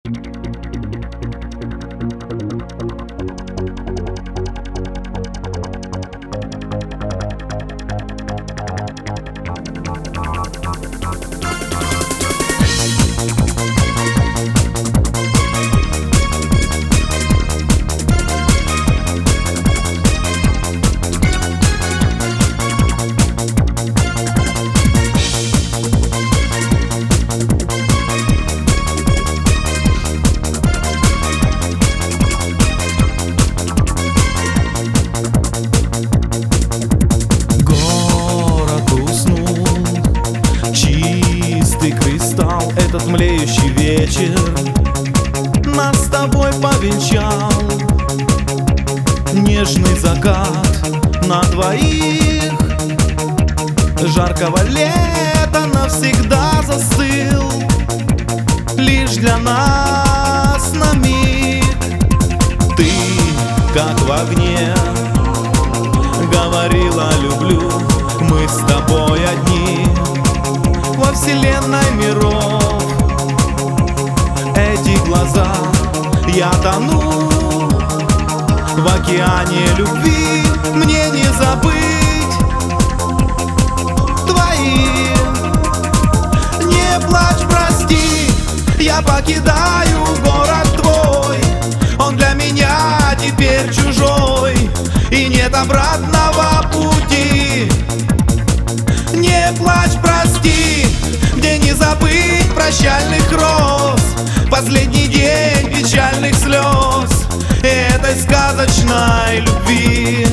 Этот млеющий вечер нас с тобой повенчал. Нежный закат на двоих жаркого лета навсегда застыл. Лишь для нас на миг ты, как в огне, говорила «люблю». Мы с тобой одни во вселенной миров. Эти глаза, я тону в океане любви. Мне не забыть твои. Не плачь, прости, я покидаю город твой. Он для меня теперь чужой, и нет обратного пути. Не плачь, прости, где не забыть прощальных роз, последний день печальных слез и этой сказочной любви.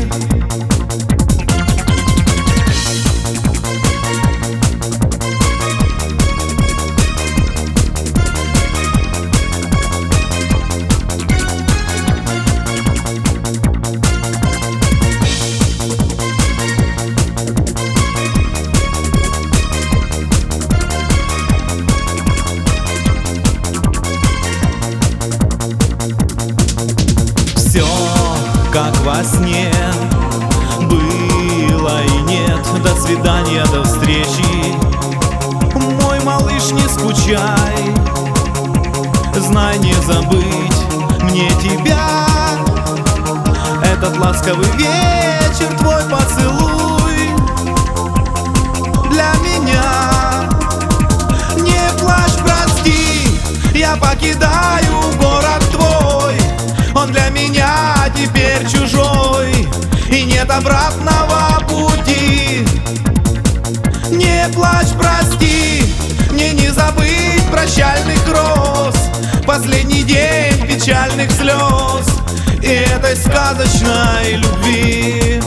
Все как во сне было и нет. До свидания, до встречи. Мой малыш, не скучай. Знай, не забыть мне тебя. Этот ласковый вечер, твой поцелуй для меня. Не плачь, прости, я покидаю город твой. Он для меня теперь чужой, и нет обратного пути. Не плачь, прости, мне не забыть прощальных роз, последний день печальных слез и этой сказочной любви.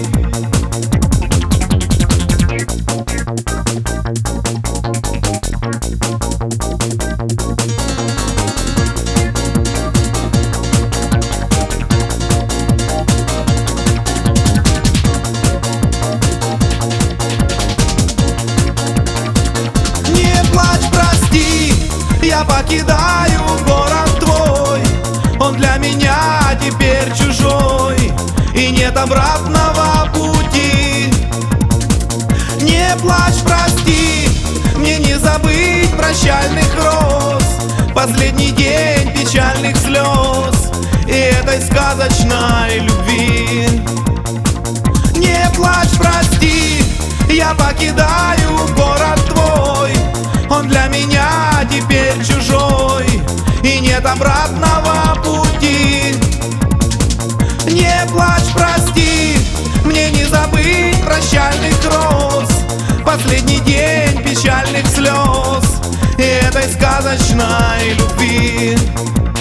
Я покидаю город твой. Он для меня теперь чужой, и нет обратного пути. Не плачь, прости, мне не забыть прощальных роз, последний день печальных слез и этой сказочной любви. Не плачь, прости, я покидаю город твой. Он для меня теперь чужой, и нет обратного пути. Не плачь, прости, мне не забыть прощальных роз, последний день печальных слез и этой сказочной любви.